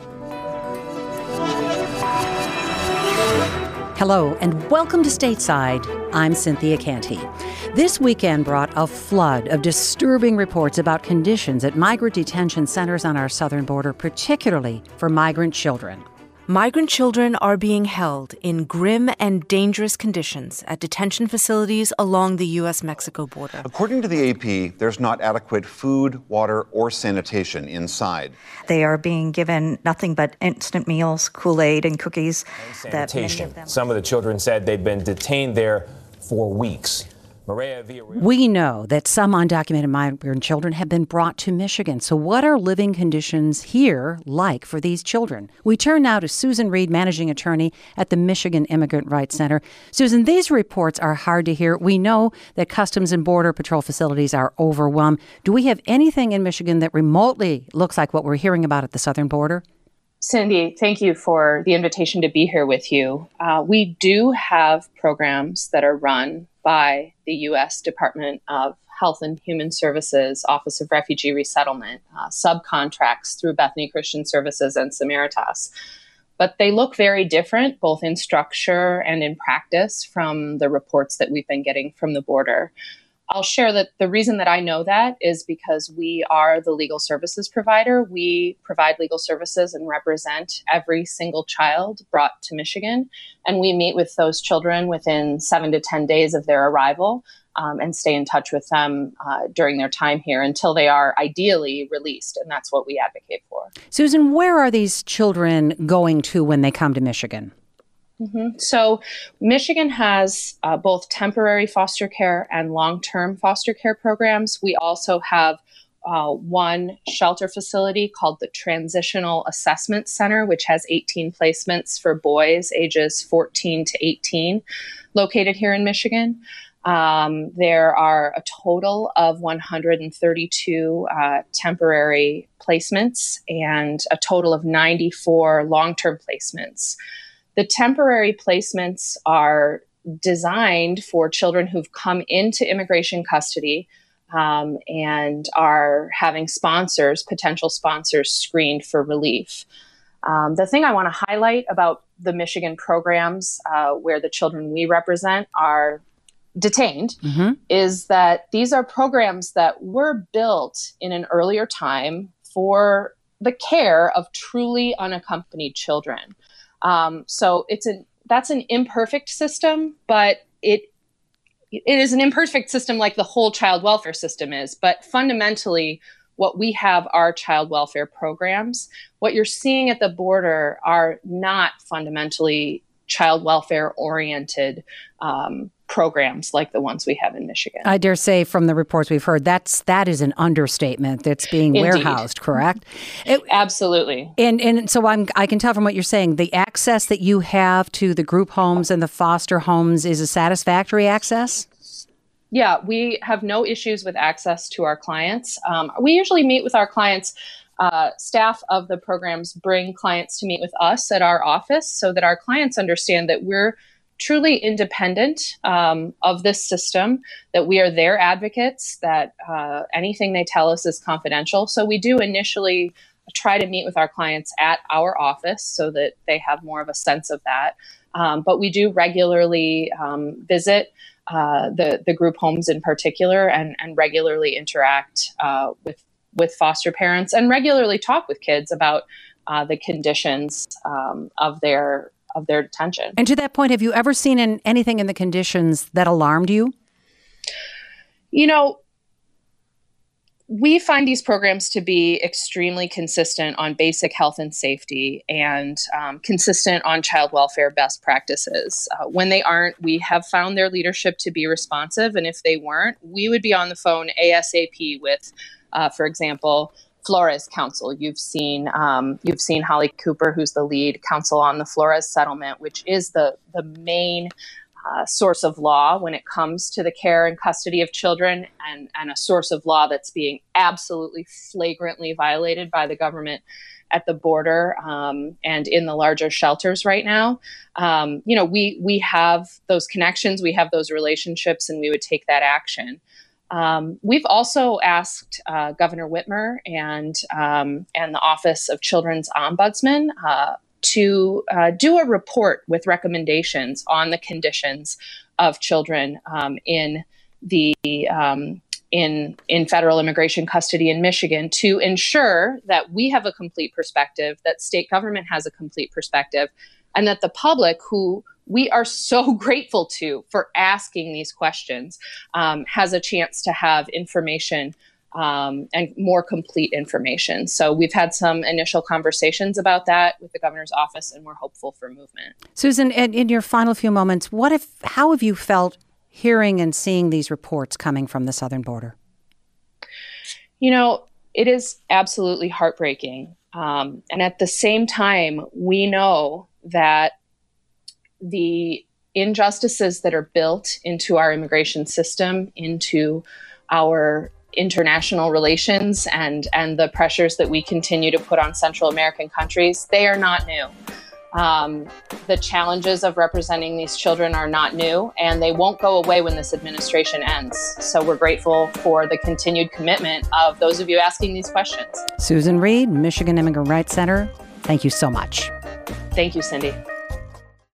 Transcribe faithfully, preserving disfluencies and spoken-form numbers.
Hello, and welcome to Stateside. I'm Cynthia Canty. This weekend brought a flood of disturbing reports about conditions at migrant detention centers on our southern border, particularly for migrant children. Migrant children are being held in grim and dangerous conditions at detention facilities along the U S Mexico border. According to the A P, there's not adequate food, water, or sanitation inside. They are being given nothing but instant meals, Kool-Aid, and cookies. Sanitation. That them- Some of the children said they'd been detained there for weeks. We know that some undocumented migrant children have been brought to Michigan. So what are living conditions here like for these children? We turn now to Susan Reed, managing attorney at the Michigan Immigrant Rights Center. Susan, these reports are hard to hear. We know that Customs and Border Patrol facilities are overwhelmed. Do we have anything in Michigan that remotely looks like what we're hearing about at the southern border? Cindy, thank you for the invitation to be here with you. Uh, we do have programs that are run by the U S Department of Health and Human Services, Office of Refugee Resettlement, uh, subcontracts through Bethany Christian Services and Samaritas. But they look very different, both in structure and in practice, from the reports that we've been getting from the border. I'll share that the reason that I know that is because we are the legal services provider. We provide legal services and represent every single child brought to Michigan. And we meet with those children within seven to ten days of their arrival um, and stay in touch with them uh, during their time here until they are ideally released. And that's what we advocate for. Susan, where are these children going to when they come to Michigan? Mm-hmm. So Michigan has uh, both temporary foster care and long-term foster care programs. We also have uh, one shelter facility called the Transitional Assessment Center, which has eighteen placements for boys ages fourteen to eighteen located here in Michigan. Um, there are a total of one hundred thirty-two uh, temporary placements and a total of ninety-four long-term placements. The temporary placements are designed for children who've come into immigration custody um, and are having sponsors, potential sponsors, screened for relief. Um, the thing I want to highlight about the Michigan programs uh, where the children we represent are detained mm-hmm. is that these are programs that were built in an earlier time for the care of truly unaccompanied children. Um, so it's an that's an imperfect system, but it it is an imperfect system like the whole child welfare system is. But fundamentally, what we have are child welfare programs. What you're seeing at the border are not fundamentally child welfare oriented um, programs like the ones we have in Michigan. I dare say from the reports we've heard, that's that is an understatement that's being Indeed. warehoused, correct? It, Absolutely. And and so I'm I can tell from what you're saying, the access that you have to the group homes and the foster homes is a satisfactory access? Yeah, we have no issues with access to our clients. Um, we usually meet with our clients. Uh, staff of the programs bring clients to meet with us at our office so that our clients understand that we're truly independent um, of this system, that we are their advocates, that uh, anything they tell us is confidential. So we do initially try to meet with our clients at our office so that they have more of a sense of that. Um, but we do regularly um, visit uh, the, the group homes in particular and, and regularly interact uh, with, with foster parents and regularly talk with kids about uh, the conditions um, of their of their detention. And to that point, have you ever seen in, anything in the conditions that alarmed you? You know, we find these programs to be extremely consistent on basic health and safety and um, consistent on child welfare best practices. Uh, when they aren't, we have found their leadership to be responsive. And if they weren't, we would be on the phone ASAP with, uh, for example, Flores Council. You've seen um, you've seen Holly Cooper, who's the lead counsel on the Flores settlement, which is the the main uh, source of law when it comes to the care and custody of children, and, and a source of law that's being absolutely flagrantly violated by the government at the border um, and in the larger shelters right now. Um, you know, we we have those connections, we have those relationships, and we would take that action. Um, we've also asked uh, Governor Whitmer and um, and the Office of Children's Ombudsman uh, to uh, do a report with recommendations on the conditions of children um, in the um, in in federal immigration custody in Michigan, to ensure that we have a complete perspective, that state government has a complete perspective, and that the public, who we are so grateful to for asking these questions, um, has a chance to have information um, and more complete information. So we've had some initial conversations about that with the governor's office, and we're hopeful for movement. Susan, in, in your final few moments, what if, how have you felt hearing and seeing these reports coming from the southern border? You know, it is absolutely heartbreaking. Um, and at the same time, we know that the injustices that are built into our immigration system, into our international relations, and, and the pressures that we continue to put on Central American countries, they are not new. Um, the challenges of representing these children are not new, and they won't go away when this administration ends. So we're grateful for the continued commitment of those of you asking these questions. Susan Reed, Michigan Immigrant Rights Center, thank you so much. Thank you, Cindy.